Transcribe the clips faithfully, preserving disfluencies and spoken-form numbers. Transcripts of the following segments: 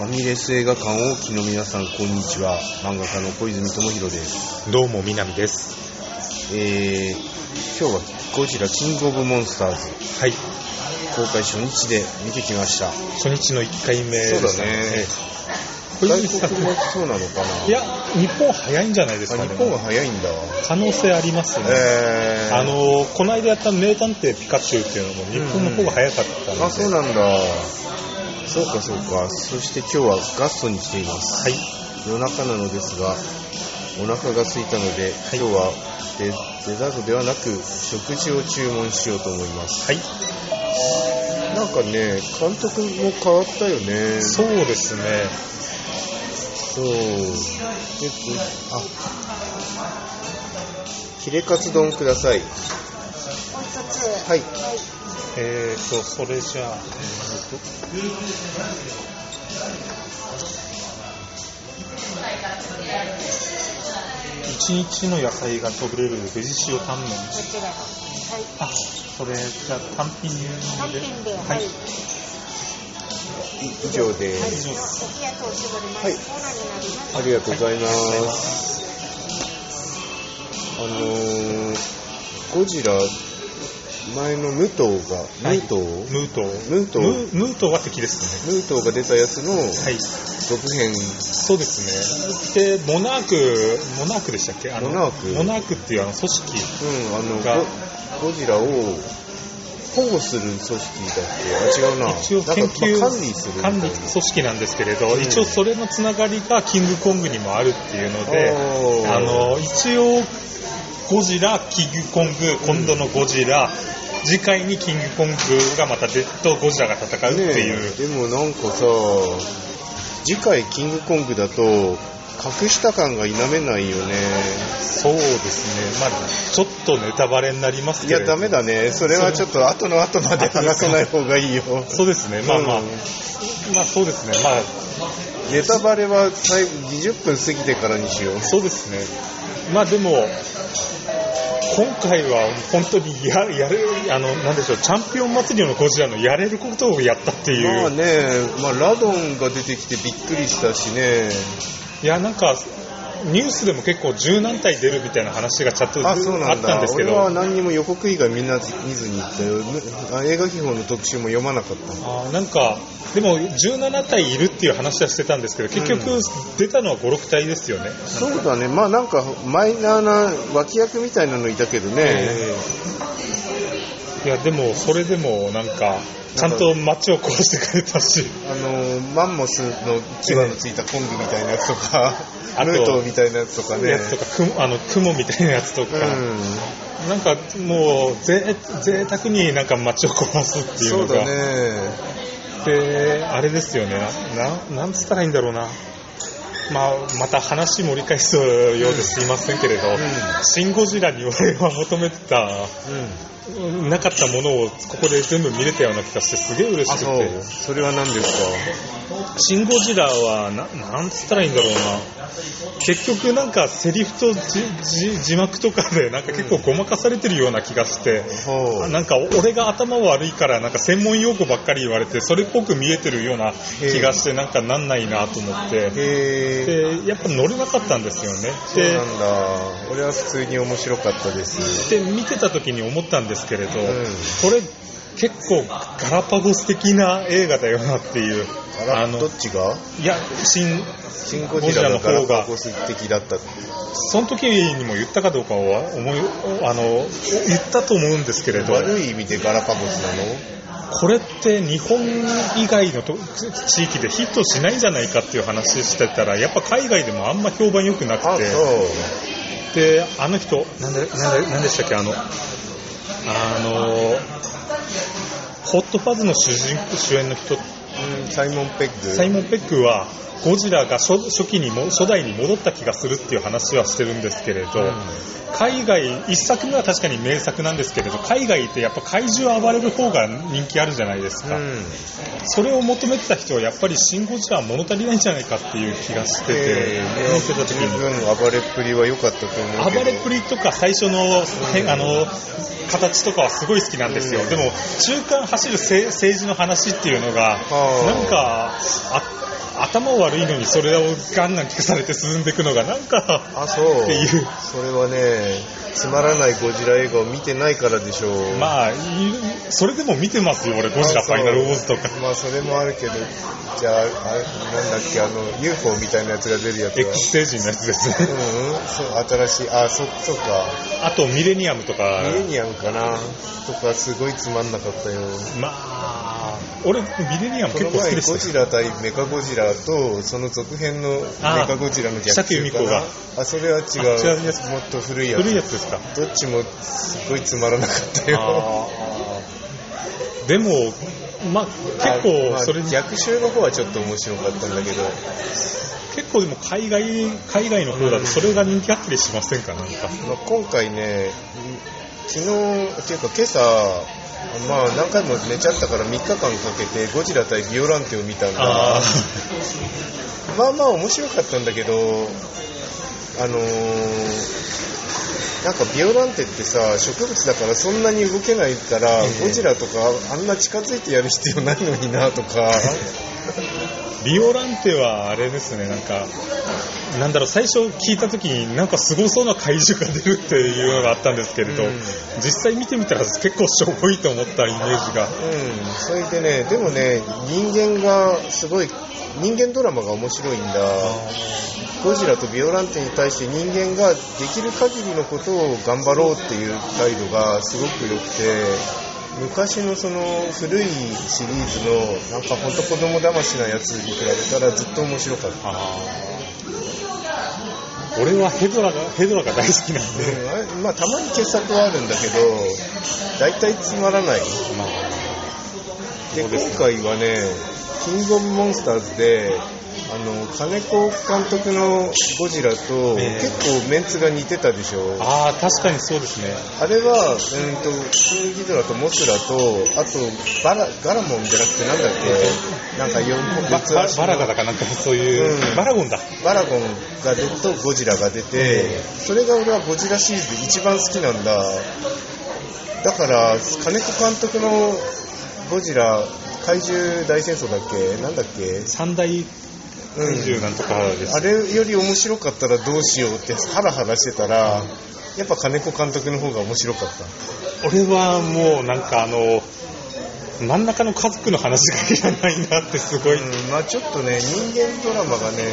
ァミレス映画館をお聞きの皆さん、こんにちは。漫画家の小泉智弘です。 どうも南です。 えー、今日はゴジラキングオブモンスターズ、 はい、 公開初日で見てきました。 初日のいっかいめでしたね。 そうだね。 小泉さん外国もそうなのかな。 いや、日本早いんじゃないですかね。 日本が早いんだ。 可能性ありますね。 えー、 あのこの間やった名探偵ピカチュウっていうのも日本の方が早かったので、 うん、あ、そうなんだ。そうかそうか。そして今日はガストに来ています。 はい。 夜中なのですが、お腹が空いたので、はい、今日はデ, デザートではなく食事を注文しようと思います。 はい。 なんかね、監督も変わったよね。 そうですね。 そう。えっと、あ、ヒレカツ丼ください。はい。 えーと、それじゃあ、一日の野菜が食べれるベジ塩タンメン。あ、それじゃあ単品で。 単品で、 はい。 以上で。 はい、 以上。 はい。 ありがとうございます。あのー、ゴジラ前のムトウが、 はい、 ムートウムートウムートウムートウは敵ですね。 ムートウが出たやつの続編、 はい、そうですね。でモナークモナークでしたっけ？あのモナークモナークっていうあの組織うんあのが、 ゴ, ゴジラを保護する組織だっけ？あ、違うな。 一応研究なんか、まあ、管理する管理組織なんですけれど、うん、一応それのつながりがキングコングにもあるっていうので、あの一応ゴジラ、キングコング、今度のゴジラ、うん、次回にキングコングがまたデッドゴジラが戦うっていう、 ね、でもなんかさ、次回キングコングだと隠した感が否めないよね。 そうですね。まあちょっとネタバレになりますけど。 いやダメだね。それはちょっと後の後まで話さない方がいいよ。 そうですね。まあまあ、うん、まあそうですね。まあネタバレはにじゅっぷん過ぎてからにしよう。 そうですね。まあでも今回は本当に や, やるあのなんでしょう、チャンピオン祭りのゴジラのやれることをやったっていう。 まあね、まあ、ラドンが出てきてびっくりしたしね。 いやなんかニュースでも結構十何体出るみたいな話がチャットあったんですけど、 俺は何にも予告以外みんな見ずに行ったよ。映画秘宝の特集も読まなかった。 あ、なんかでもじゅうななたいいるっていう話はしてたんですけど、結局出たのはご、ろくたいですよね。 そうだね。まあなんかマイナーな脇役みたいなのいたけどね、えー、いやでもそれでもなんかちゃんと街を壊してくれたし、 あのマンモスの牙のついたコングみたいなやつとか、ムートみたいなやつとかね、 やつとか雲、あの雲みたいなやつとか、うん、なんかもうぜ贅沢になんか街を壊すっていうのが、そうだね。 であれですよね、な、なんつったらいいんだろうな。まあ、また話盛り返すようですいませんけれど、うん、シン・ゴジラに俺は求めてた、うん、なかったものをここで全部見れたような気がしてすげえ嬉しくて。 それは何ですか？ シン・ゴジラは な, なんつったらいいんだろうな。結局なんかセリフと字幕とかでなんか結構ごまかされてるような気がして、うん、なんか俺が頭悪いからなんか専門用語ばっかり言われてそれっぽく見えてるような気がしてなんかなんないなと思って、でやっぱ乗れなかったんですよね。 そうなんだ。俺は普通に面白かったです。 で見てた時に思ったんですけれど、うん、これ結構ガラパゴス的な映画だよなっていう。 あのどっちが？ いや、シンシンゴジラの方がガラパゴス的だった。 その時にも言ったかどうかは思いあの言ったと思うんですけれど、 悪い意味でガラパゴスなの？ これって日本以外のと地域でヒットしないんじゃないかっていう話してたら、やっぱ海外でもあんま評判良くなくて、 あ、そうであの人なんでなんでなんでしたっけ、あのあのホットパズの主人主演の人、うん、 サイモン・ペックサイモン・ペックはゴジラが 初, 初期にも初代に戻った気がするっていう話はしてるんですけれど、うん、海外一作目は確かに名作なんですけれど、海外ってやっぱ怪獣暴れる方が人気あるじゃないですか、うん、それを求めてた人はやっぱりシン・ゴジラは物足りないんじゃないかっていう気がしてて、えー、見てた時に暴れっぷりは良かったと思うけど、 暴れっぷりとか最初の、うん、あの形とかはすごい好きなんですよ、うん、でも中間走る政治の話っていうのがなんかあ頭悪いのにそれをガンガン聞かされて進んでいくのがなんかあそうっていうそれはねつまらないゴジラ映画を見てないからでしょう。 まあそれでも見てますよ俺ゴジラファイナルウォーズとか。 まあそれもあるけどじゃあ、あなんだっけあの ユーフォー みたいなやつが出るやつは X 星人のやつですね。 うんうんそう新しいあそそっかあとミレニアムとかミレニアムかなとかすごいつまんなかったよ。 まあ俺ミレニアムこの結構好きで前ゴジしたラ対メカゴジラとその続編のメカゴジラの逆鮭由美子があそれは違うあ違うやつもっと古いやつ古いやつですか。 どっちもすごいつまらなかったよ。 あでもまあ結構それに、 まあ、逆襲の方はちょっと面白かったんだけど結構でも海外海外の方だとそれが人気あったりしませんかなんか、 まあ、今回ね昨日っていうか今朝まあ何回も寝ちゃったからみっかかんかけてゴジラ対ビオランテを見たんだ。 あまあまあ面白かったんだけどあのーなんかビオランテってさ植物だからそんなに動けないから、えー、ゴジラとかあんな近づいてやる必要ないのになとかビオランテはあれですねなんかなんだろう最初聞いた時になんかすごそうな怪獣が出るっていうのがあったんですけれど、うん、実際見てみたら結構しょぼいと思ったイメージが、うん、 それでねでもね人間がすごい人間ドラマが面白いんだ。ゴジラとビオランテに対して人間ができる限りのことを頑張ろうっていう態度がすごく良くて昔のその古いシリーズのなんかほんと子供騙しなやつに比べたらずっと面白かった。 俺はヘドラがヘドラが大好きなんで、 うんまあ、たまに傑作はあるんだけど大体つまらない、まあ、で今回はねキングオブモンスターズであの金子監督のゴジラと結構メンツが似てたでしょ。 ああ確かにそうですね。 あれは、うん、とキングギドラとモスラとあとバラガラモンじゃなくてなんだっけなんかよんバ, バ, バラガだかなんかそういう、うん、バラゴンだバラゴンが出るとゴジラが出て、それが俺はゴジラシリーズで一番好きなんだ。だから金子監督のゴジラ怪獣大戦争だっけなんだっけ三大怪獣なんとかです、 うん、あれより面白かったらどうしようってハラハラしてたらやっぱ金子監督の方が面白かった。 俺はもうなんかあの真ん中の家族の話がいらないなってすごい、 うん、まあちょっとね人間ドラマがね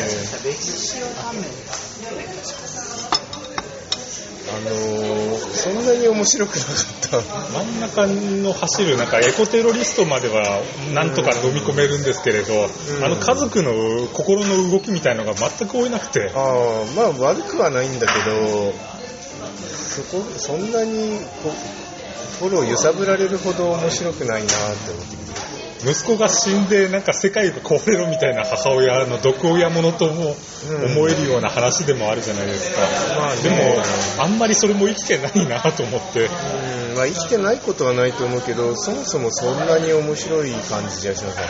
あのー、そんなに面白くなかった真ん中の走るなんかエコテロリストまではなんとか飲み込めるんですけれど、うん、あの家族の心の動きみたいのが全く追えなくて、 あまあ悪くはないんだけどそこそんなに心を揺さぶられるほど面白くないなって思ってきて、 息子が死んでなんか世界が壊れろみたいな母親の毒親ものとも思えるような話でもあるじゃないですか、うんまあね、でもあんまりそれも生きてないなと思って、 うんまあ、生きてないことはないと思うけどそもそもそんなに面白い感じじゃしなかった。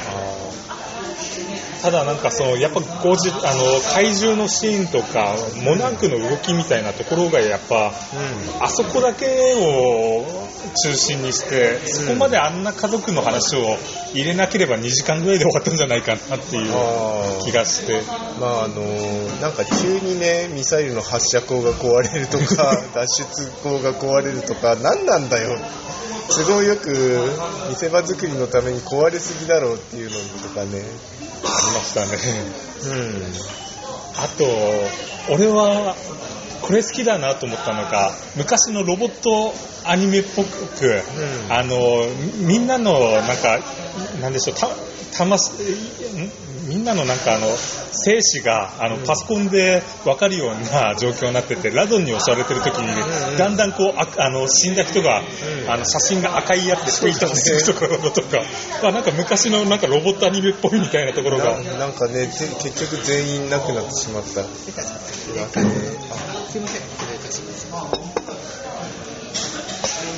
ただなんかそのやっぱゴジあの怪獣のシーンとかモナークの動きみたいなところがやっぱ、うん、あそこだけを中心にしてそこまであんな家族の話を入れなければにじかんぐらいで終わったんじゃないかなっていう気がして、 まああのなんか急にねミサイルの発射口が壊れるとか脱出口が壊れるとか何なんだよ都合よく見せ場作りのために壊れすぎだろうっていうのとかねありましたね、 うん、 あと俺はこれ好きだなと思ったのが昔のロボットアニメっぽく、うん、あのみんなのなんかなんでしょうた魂みんなのなんかあの生死があのパソコンで分かるような状況になってて、ラドンに襲われてる時に、ね、だんだんこうああの死んだ人が、うん、あの写真が赤いやつでツイートしていくところとか、まあ、なんか昔のなんかロボットアニメっぽいみたいなところがな, なんかね結局全員なくなってしまった。すいません失礼いたします。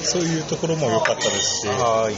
そういうところも良かったですし、 はい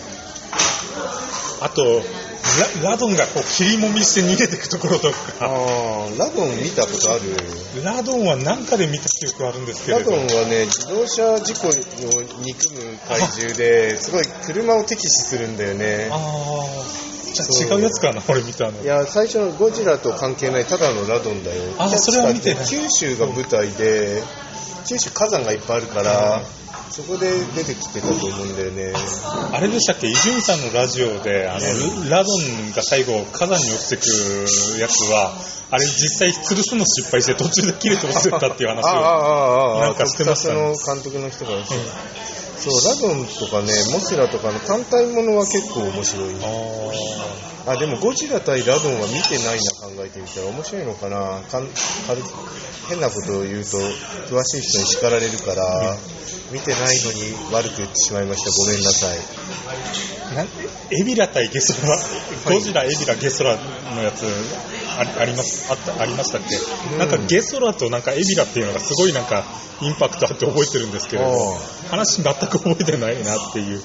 あと ラ, ラドンがこう切りもみして逃げていくところとか、 あラドン見たことある？ ラドンは何かで見た記憶あるんですけれど、 ラドンはね自動車事故を憎む怪獣ですごい車を敵視するんだよね。 あちじゃあ違うやつかな、俺見たの。 いや、最初のゴジラと関係ないただのラドンだよ。 あ、それは見てない。 九州が舞台で、九州火山がいっぱいあるから、そこで出てきてたと思うんだよね。 あれでしたっけ、伊集院さんのラジオで、あの、ラドンが最後、火山に落ちてくやつは、あれ実際吊るすの失敗して途中で切れて落ちてったっていう話をなんかしてましたね。 の監督の人が、うん、そうラドンとかね、モスラとかの単体ものは結構面白い。ああ、でもゴジラ対ラドンは見てないな、考えてみたら面白いのかな。かん変なことを言うと詳しい人に叱られるから、見てないのに悪く言ってしまいました。ごめんなさい。 なんエビラ対ゲソラ、ゴジラエビラゲソラのやつあ り, ありますあったありましたっけ、うん、なんかゲソラとなんかエビラっていうのがすごいなんかインパクトあって覚えてるんですけれど、話全く覚えてないなっていう。うん、うん、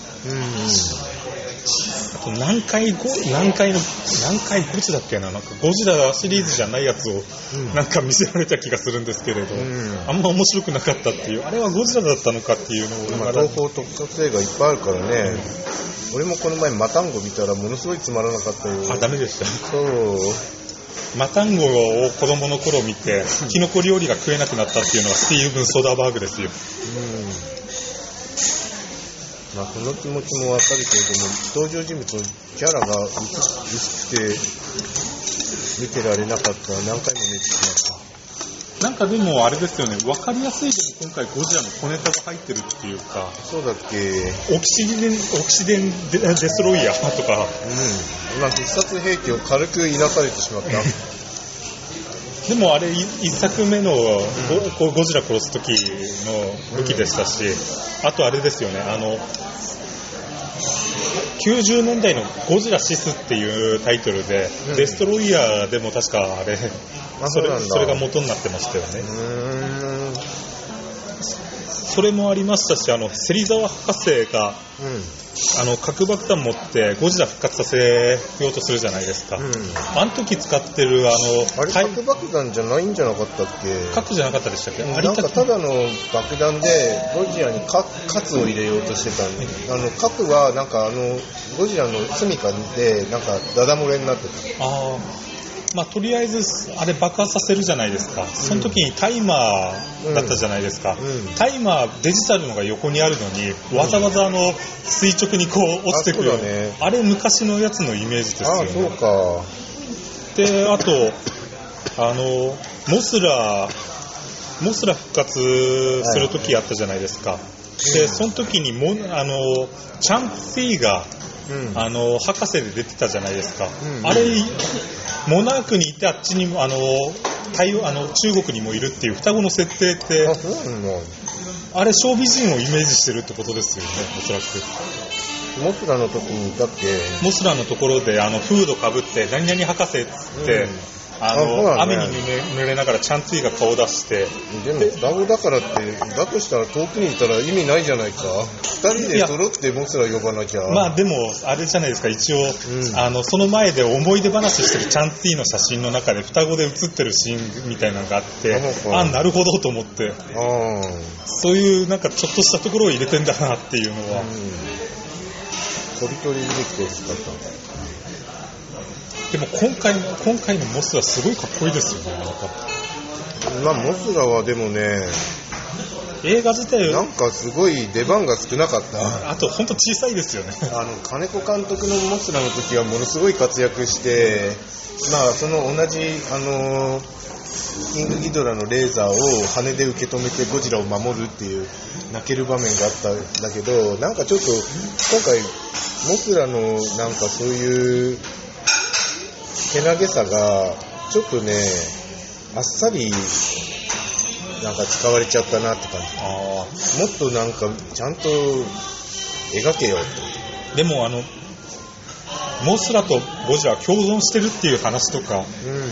あと何回ゴ何回の何回ゴジラだっけな、なんかゴジラシリーズじゃないやつをなんか見せられた気がするんですけれど、うん、あんま面白くなかったっていう、あれはゴジラだったのかっていうのを、 まあ、東宝特撮映画いっぱいあるからね、うん、俺もこの前マタンゴ見たらものすごいつまらなかったよ。 あ、ダメでした。 そうマタンゴを子供の頃見てキノコ料理が食えなくなったっていうのはスティーブン・ソダーバーグですよ。 うん、まあ、この気持ちもわかるけれども、登場人物のキャラが薄くて見てられなかった。何回も寝てしまった。 なんかでもあれですよね、分かりやすいでも今回ゴジラの小ネタが入ってるっていうか。 そうだっけ。 オキシデンオキシデンデストロイヤーとか、うん、 今必殺兵器を軽くいなされてしまった。 でもあれ一作目の ゴ, ゴジラ殺す時の武器でしたし、うん、あとあれですよね、あのきゅうじゅうねんだいのゴジラシスっていうタイトルで、うん、デストロイヤーでも確かあれ、あ、それ、それが元になってましたよね。うーん、それもありましたし、あの芹沢博士が、うん、あの核爆弾持ってゴジラ復活させようとするじゃないですか、うん、あの時使ってるあのあれ核爆弾じゃないんじゃなかったっけ。 核じゃなかったでしたっけ。 なんかただの爆弾でゴジラにカツを入れようとしてたんで、あの核はなんかあのゴジラの住処でなんかダダ漏れになってた。あ、 まあ、とりあえずあれ爆発させるじゃないですか、うん、その時にタイマーだったじゃないですか、うんうん、タイマーデジタルのが横にあるのに、うん、わざわざあの垂直にこう落ちてくる、あ、ね、あれ昔のやつのイメージですよね。 あ、そうか。 で、あとあのモスラモスラ復活する時あったじゃないですか、はい、でその時にもあのチャンプフィーが、うん、あの博士で出てたじゃないですか、うん、あれモナークにいてあっちにもあの台あの中国にもいるっていう双子の設定って、 あ, そうなんだ。あれ小美人をイメージしてるってことですよね、おそらく。 モスラの時にいたっけ。 モスラのところであのフードかぶって何々博士っつって、うん、あのあ、ね、雨に濡れながらチャンツイが顔出して。 でも双子だからってだとしたら遠くにいたら意味ないじゃないか。ふたりで揃ってモスラ呼ばなきゃ。 まあでもあれじゃないですか、一応、うん、あのその前で思い出話してるチャンツイの写真の中で双子で写ってるシーンみたいなのがあって、ああなるほどと思って、あ、そういうなんかちょっとしたところを入れてんだなっていうのは、うん、 トリトリ出てきてほしかった。 でも今回の今回のモスラすごいかっこいいですよね。なんかまあモスラはでもね、 映画自体なんかすごい出番が少なかった。 あと本当小さいですよね。 あの金子監督のモスラの時はものすごい活躍して、まあその同じあのキングギドラのレーザーを羽で受け止めてゴジラを守るっていう泣ける場面があったんだけど、なんかちょっと今回モスラのなんかそういうけなげさがちょっとねあっさりなんか使われちゃったなって感じ。あ、もっとなんかちゃんと描けよって。でもあのモスラとゴジラ共存してるっていう話とか、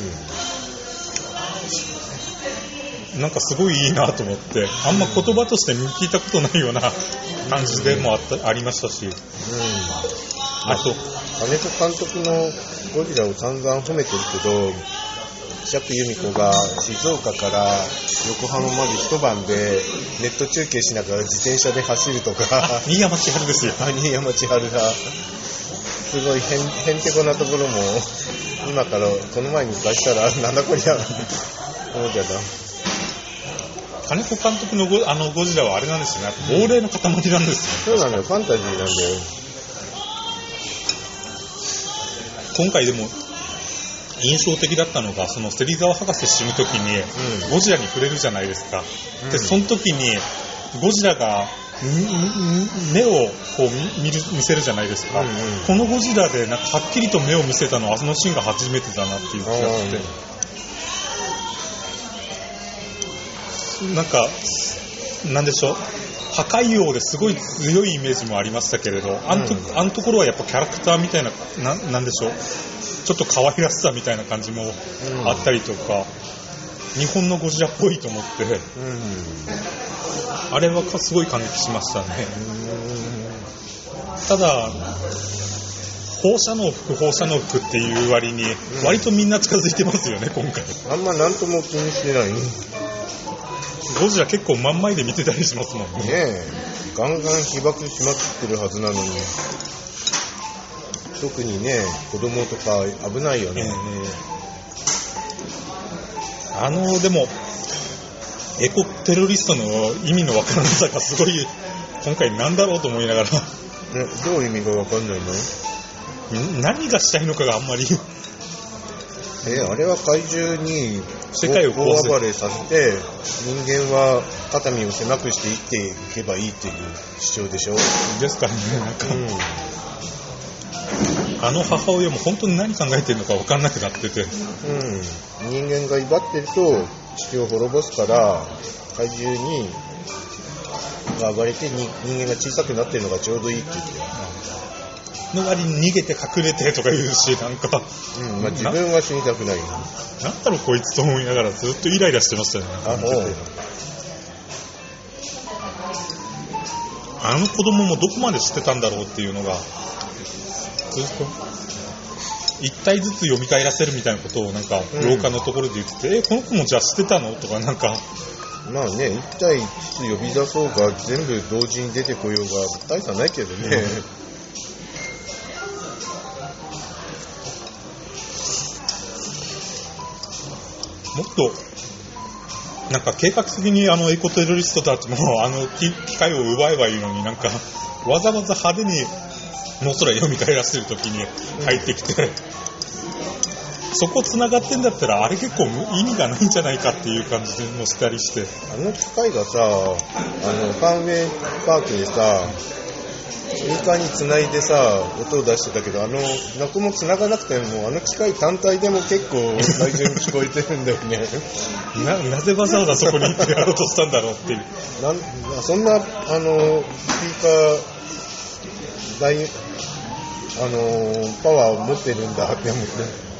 うん、なんかすごいいいなと思って、あんま言葉として聞いたことないような感じでもあった、うん、ありましたし、うん、 あと金子監督のゴジラを散々褒めてるけど、釈由美子が静岡から横浜まで一晩でネット中継しながら自転車で走るとか。 新山千春ですよ。 新山千春だ。 すごいへんへんてこなところも今からこの前に出したらなんだこりゃ思うけど、 金子監督の ゴ, あのゴジラはあれなんですよね、亡霊の塊なんですよ、そうなのよ、ファンタジーなんだよ。 今回でも印象的だったのが、その芹沢博士死ぬ時にゴジラに触れるじゃないですか、うん、でその時にゴジラが目をこう 見, る見せるじゃないですか、うんうん、このゴジラでなんかはっきりと目を見せたのはあのシーンが初めてだなっていう気がして、なんかなんでしょう、破壊王ですごい強いイメージもありましたけれど、あの と,、うん、あのところはやっぱキャラクターみたいな、な、なんでしょう、ちょっと可愛らしさみたいな感じもあったりとか、うん、日本のゴジラっぽいと思って、うん、あれはすごい感激しましたね。ただ放射能服放射能服っていう割に割とみんな近づいてますよね、今回。 あんまなんとも気にしてない。 ゴジラ結構真ん前で見てたりしますもんね。ねえ、ガンガン被爆しまくってるはずなのに、特にね、子供とか危ないよね。 えー、あのでもエコテロリストの意味のわからなさがすごい今回なんだろうと思いながら、ね、 どういう意味がわかんないの？ 何がしたいのかがあんまりえあれは怪獣に世界を大暴れさせて人間は肩身を狭くして生きていけばいいっていう主張でしょ。 ですからね、なんか、うん、あの母親も本当に何考えてるのか分かんなくなってて、うん、 人間が威張ってると地球を滅ぼすから怪獣にが暴れてに人間が小さくなってるのがちょうどいいって言っての割に逃げて隠れてとか言うし、なんか、 うんまあ、自分は死にたくない。 なんだろうこいつと思いながらずっとイライラしてましたよね。ああの子供もどこまで知ってたんだろうっていうのがずっと一体ずつ読み返らせるみたいなことをなんか廊下のところで言ってて、うん、えこの子もじゃあ知ってたのとかなんか、 まあね、一体ずつ呼び出そうが全部同時に出てこようが大差ないけどね、うんもっとなんか計画的にあのエコテロリストたちもあの機械を奪えばいいのに、なんかわざわざ派手に野空読み返らせるときに入ってきて、うん、そこ繋がってんだったらあれ結構意味がないんじゃないかっていう感じもしたりして、 あの機械がさ、あのファンウェイパークでさスピーカーにつないでさ音を出してたけど、あの中もつながなくてもあの機械単体でも結構最初に聞こえてるんだよねな, なぜわざわざそこに行ってやろうとしたんだろうっていうなんそんなあのスピーカー大あのパワーを持ってるんだって思って、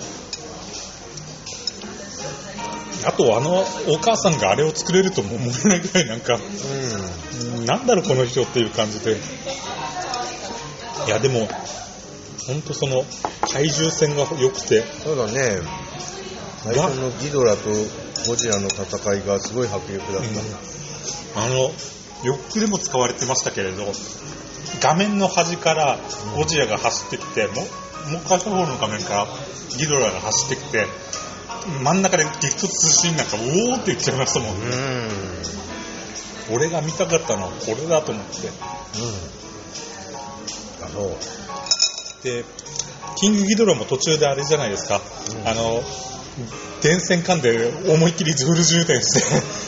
あとあのお母さんがあれを作れるとも思えないぐらいなんか、うん、なんだろうこの人っていう感じで、いやでも本当その怪獣戦が良くて、 そうだね、最初のギドラとゴジラの戦いがすごい迫力だった、うん、 あのヨックでも使われてましたけれど、画面の端からゴジラが走ってきて、うん、も, もう片方の画面からギドラが走ってきて真ん中で激突するシーンなんかおーって言っちゃいましたもんね。うん、俺が見たかったのはこれだと思って、うん、あのでキングギドラも途中であれじゃないですか、うん、あの電線噛んで思いっきりフル充填して、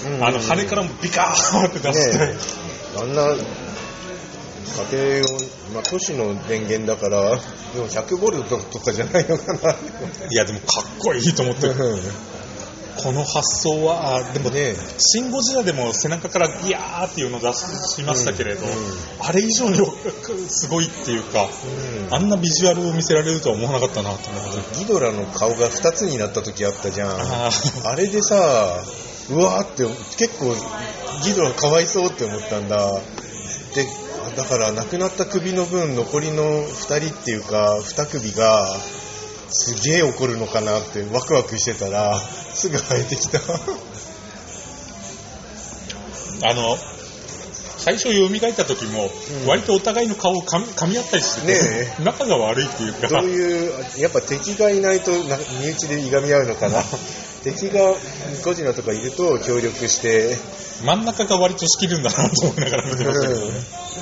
うんうんうん、あの羽からもビカーって出して、ね、 あんな家庭用、まあ、都市の電源だからでもひゃくボルトとかじゃないのかな。いやでもかっこいいと思ってこの発想はでも、ね、シンゴジラでも背中からギャーっていうのを出しましたけれど、うんうん、あれ以上にすごいっていうか、うん、あんなビジュアルを見せられるとは思わなかったなと思って。 ギドラの顔がふたつになった時あったじゃん。 あ, あれでさうわーって結構ギドラかわいそうって思ったんだ。でだから亡くなった首の分残りのふたりっていうかに首がすげえ怒るのかなってワクワクしてたらすぐ生えてきたあの最初読み書いた時も、 うん、 割とお互いの顔をかみ、噛み合ったりしてて、ね、仲が悪いっていうか、 どういうやっぱ敵がいないとな身内でいがみ合うのかな敵がゴジラとかいると協力して真ん中が割と仕切るんだなと思いながら見てましたけどね、うん、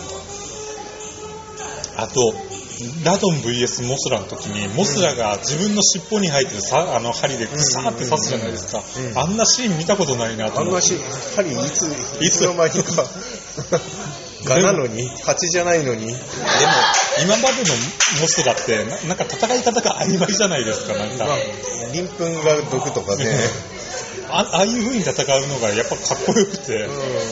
あとラドン ブイエス モスラの時にモスラが自分の尻尾に入ってるさあの針でサーって刺すじゃないですか、うんうん、あんなシーン見たことないなと思って。 あんなシーン針いついつの間にかガなのに蜂じゃないのに。でも今までのモスラってな, なんか戦い方が曖昧じゃないですか。なんか鱗粉が毒とかねあ, ああいう風に戦うのがやっぱかっこよくて、 うん、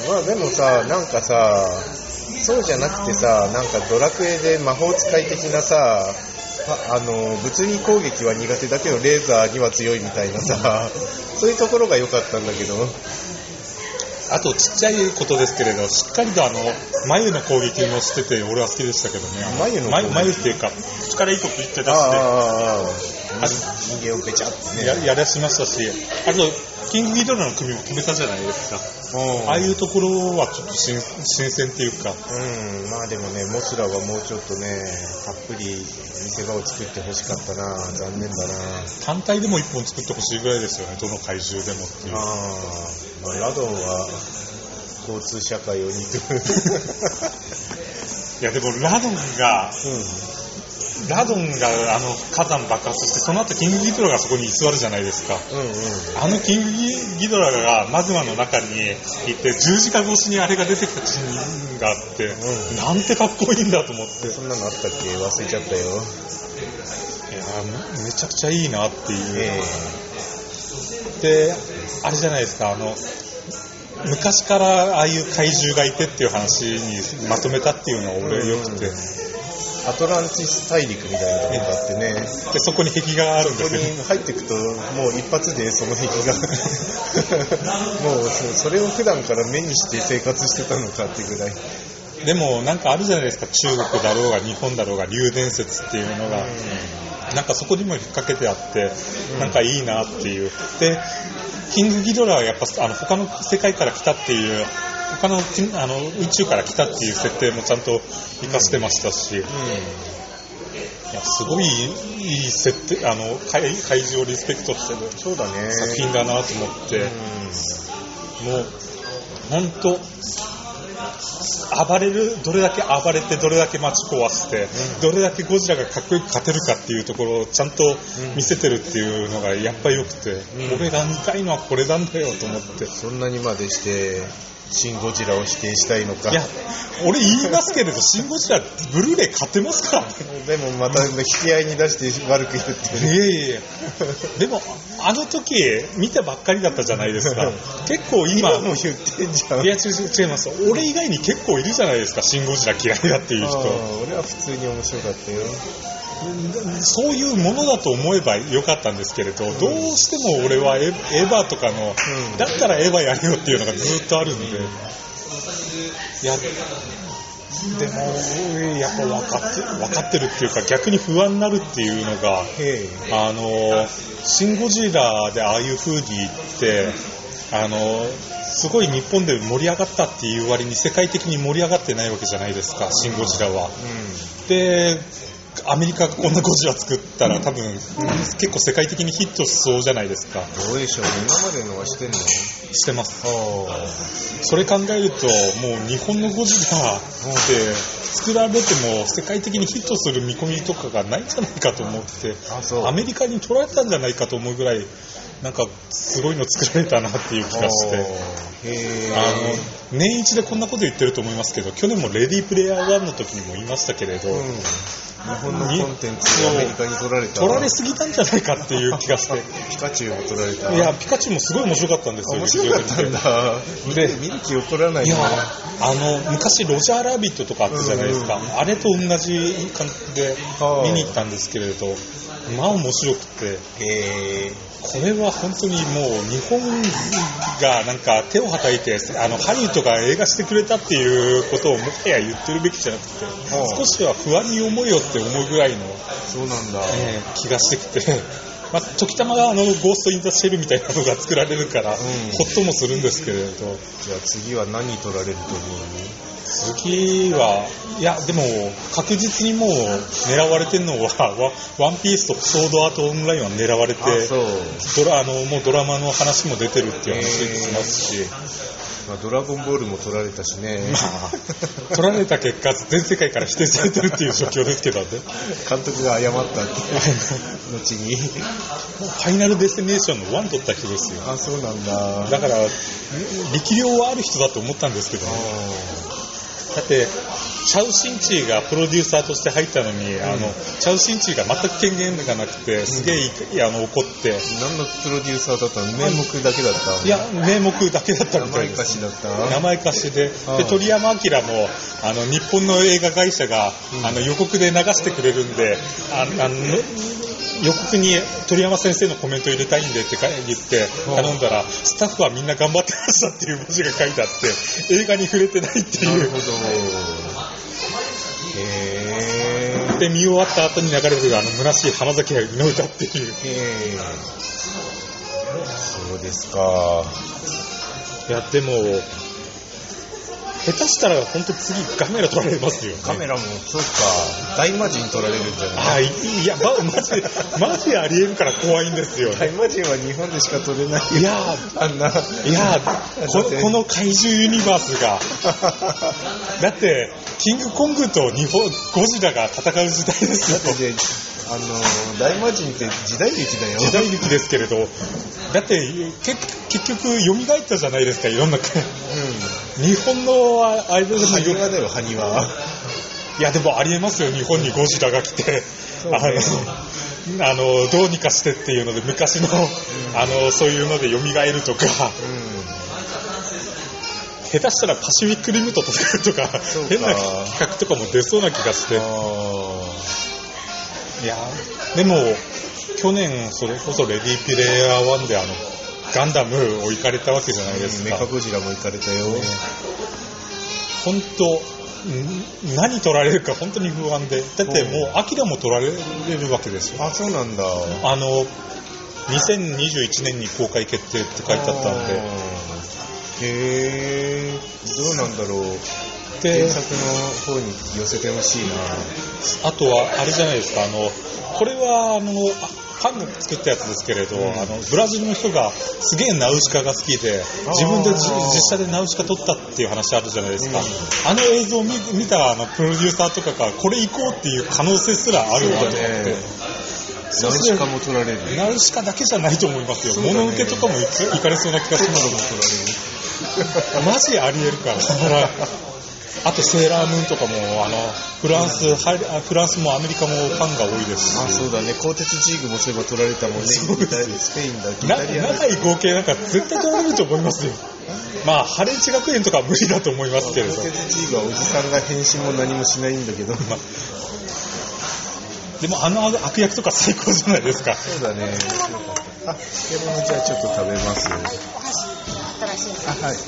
まあでもさなんかさそうじゃなくてさなんかドラクエで魔法使い的なさあの物理攻撃は苦手だけどレーザーには強いみたいなさそういうところが良かったんだけど、 あとちっちゃいことですけれどしっかりとあの眉の攻撃もしてて俺は好きでしたけどね。 眉の眉, 眉っていうか口から糸ピッて出してあ人間をベチャってねや, やらしましたし、あとキングギドラの首も止めたじゃないですか。ああいうところはちょっと 新, 新鮮っていうか、 うん、まあでもねモスラはもうちょっとねたっぷり見せ場を作ってほしかったな。残念だな。単体でも一本作ってほしいぐらいですよね、どの怪獣でもっていう。 あ、まあ、ラドンは交通社会を憎むいやでもラドンが、うんラドンがあの火山爆発してその後キングギドラがそこに居座るじゃないですか、うんうん、あのキングギドラがマグマの中にいて十字架越しにあれが出てきたシーンがあって、うん、なんてかっこいいんだと思って。 そんなのあったっけ忘れちゃったよ。 いやめちゃくちゃいいなっていう、えー、であれじゃないですか、あの昔からああいう怪獣がいてっていう話にまとめたっていうのは俺よくて、うんうん、 アトランティス大陸みたいなところがあってね、 でそこに壁画があるんですよ。 そこに入っていくともう一発でその壁画もうそれを普段から目にして生活してたのかってぐらい。 でもなんかあるじゃないですか、中国だろうが日本だろうが竜伝説っていうのが、うん、なんかそこにも引っ掛けてあって、うん、なんかいいなっていう。でキングギドラはやっぱあの他の世界から来たっていう他の、あの宇宙から来たっていう設定もちゃんと生かしてましたし、うんうん、いやすごいいい設定、あの 怪, 怪獣をリスペクトしてるそうだ、ね、 作品だなと思って、うん、もう本当暴れるどれだけ暴れてどれだけ街壊して、うん、どれだけゴジラがかっこよく勝てるかっていうところをちゃんと見せてるっていうのがやっぱり良くて、うん、俺が見たいのはこれなんだよと思って。 そんなにまでしてシン・ゴジラを否定したいのか。 いや俺言いますけれどシン・ゴジラブルーレイ買ってますからでもまた引き合いに出して悪く言ってる。 いやいやいやでもあの時見たばっかりだったじゃないですか結構 今, 今も言ってんじゃん。 いや違う違います、俺以外に結構いるじゃないですかシン・ゴジラ嫌いだっていう人。 俺は普通に面白かったよ。 そういうものだと思えばよかったんですけれど、うん、どうしても俺はエヴァとかの、うん、だったらエヴァやるよっていうのがずっとあるんで、うん、いやでもやっぱ分かって分かってるっていうか逆に不安になるっていうのが、あのシン・ゴジラでああいう風に言ってあのすごい日本で盛り上がったっていう割に世界的に盛り上がってないわけじゃないですか、シン・ゴジラは、うん、でアメリカがこんなゴジラ作ったら多分、うん、結構世界的にヒットしそうじゃないですか。 どうでしょう、今までのはしてんの？ してます。それ考えるともう日本のゴジラって作られても世界的にヒットする見込みとかがないんじゃないかと思って、あ、そう、アメリカに取られたんじゃないかと思うぐらいなんかすごいの作られたなっていう気がして、へあの年一でこんなこと言ってると思いますけど、去年もレディープレイヤーワンの時にも言いましたけれど、うん、 日本のコンテンツがアメリカに取られた、 取られすぎたんじゃないかっていう気がしてピカチュウも取られた。 いやピカチュウもすごい面白かったんですよ。 面白かったんだ。で見る気起こらない。 いやあの昔ロジャーラビットとかあったじゃないですか、うんうん、あれと同じ感じで見に行ったんですけれど、まあ面白くて、へー、これは本当にもう日本がなんか手をはたいてあのハリウッドが映画してくれたっていうことをもはや言ってるべきじゃなくて、少しは不安に思いよって思うぐらいのそうなんだ、 えー、気がしてきてまあ、時たまあのゴーストインザシェルみたいなのが作られるから、うん、ほっともするんですけれど。 じゃあ次は何取られると思うの？ 次は、いや、でも、確実にもう狙われてるのは、ワ、ワンピースとソードアートオンラインは狙われて、ドラ、あの、もうドラマの話も出てるっていう話しますし、 まあ、ドラゴンボールも取られたしね、 まあ、取られた結果、全世界から否定されてるっていう状況ですけどね。 監督が謝ったって後にファイナルデスティネーションのワン取った人ですよ。 あ、そうなんだ。 だから力量はある人だと思ったんですけどね。だってチャウ・シンチーがプロデューサーとして入ったのに、うん、あのチャウ・シンチーが全く権限がなくてすげえ、うん、あの怒って。 何のプロデューサーだったの？名目だけだった？ いや、名目だけだったみたいです。 名前貸しだった？ 名前貸しで、で鳥山明もあの日本の映画会社が、うん、あの予告で流してくれるんで、ああの予告に鳥山先生のコメント入れたいんでって言って頼んだら、スタッフはみんな頑張ってましたっていう文字が書いてあって映画に触れてないっていう。なるほど。へー。で見終わった後に流れるあの虚しい浜崎あゆみの歌っていう。へー。 そうですか。 いやでも下手したら本当次カメラ撮られますよ、ね、 カメラもそうか、大魔神撮られるんじゃない？ あ、いや、ま、マジマジありえるから怖いんですよ、ね、 大魔神は日本でしか撮れない。 いやあんないやここの怪獣ユニバースがだってキングコングと日本ゴジラが戦う時代ですよ。 だってあの大魔神って時代劇だよ。 時代劇ですけれど、だってけ結局蘇ったじゃないですか、いろんな、うん、日本のあれでも埴輪だよ、埴輪。 いやでもありえますよ、日本にゴジラが来て、そうね、あのあのどうにかしてっていうので昔の、うん、あのそういうので蘇るとか、うん、下手したらパシフィックリムと戦うとか変な企画とかも出そうな気がして。いやでも去年それこそレディープレイヤーワンであのガンダムを行かれたわけじゃないですか。 メカゴジラも行かれたよ。 本当何取られるか本当に不安で、だってもうアキラも取られるわけですよ。 あ、そうなんだ。 あのにせんにじゅういちねんに公開決定って書いてあったので。 へー、どうなんだろう。原作の方に寄せてほしいな。 あとはあれじゃないですか、あのこれはあのファンが作ったやつですけれど、うん、あのブラジルの人がすげえナウシカが好きで自分で実写でナウシカ撮ったっていう話あるじゃないですか、うん、あの映像を 見, 見たあのプロデューサーとかがこれ行こうっていう可能性すらあるんだと思って、 ナウシカも撮られる。 ナウシカだけじゃないと思いますよ。もののけとかも行かれそうな気がします。マジありえるからあとセーラームーンとかもあのフランス、うん、フランスもアメリカもファンが多いですし。 あ、そうだね。鋼鉄ジーグもそういえば取られたもんね。スペインだっけ、イタリア長い合計なんか絶対取られると思いますよ。まあハレンチ学園とかは無理だと思いますけれど。 鋼鉄ジーグはおじさんが変身も何もしないんだけど、まあ、 でもあの悪役とか最高じゃないですか。 そうだね。あ、漬物じゃあちょっと食べます。あ、はい。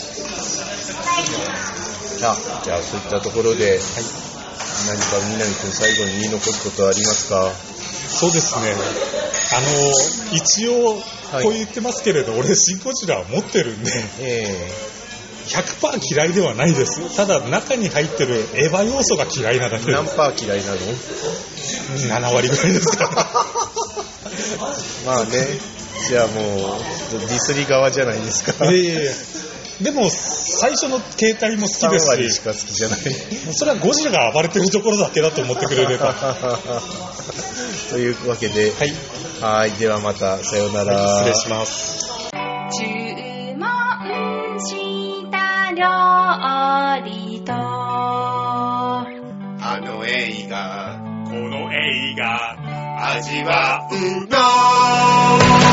あ、じゃあそういったところで、はい、何か南君最後に言い残すことはありますか？ そうですね、あの一応こう言ってますけれど、はい、俺シン・ゴジラは持ってるんで、えー、ひゃくパーセント 嫌いではないです。ただ中に入ってるエヴァ要素が嫌いなだけです。 何パー嫌いなの？ ななわりぐらいですか。 まあね、じゃあもうディスり側じゃないですか。 いやいやでも最初の形態も好きですし、さんわりしか好きじゃない。 それはゴジラが暴れてるところだけだと思ってくれれば。 というわけで、はい、はい、ではまたさようなら。 はい、失礼します。 注文した料理とあの映画、この映画味わうの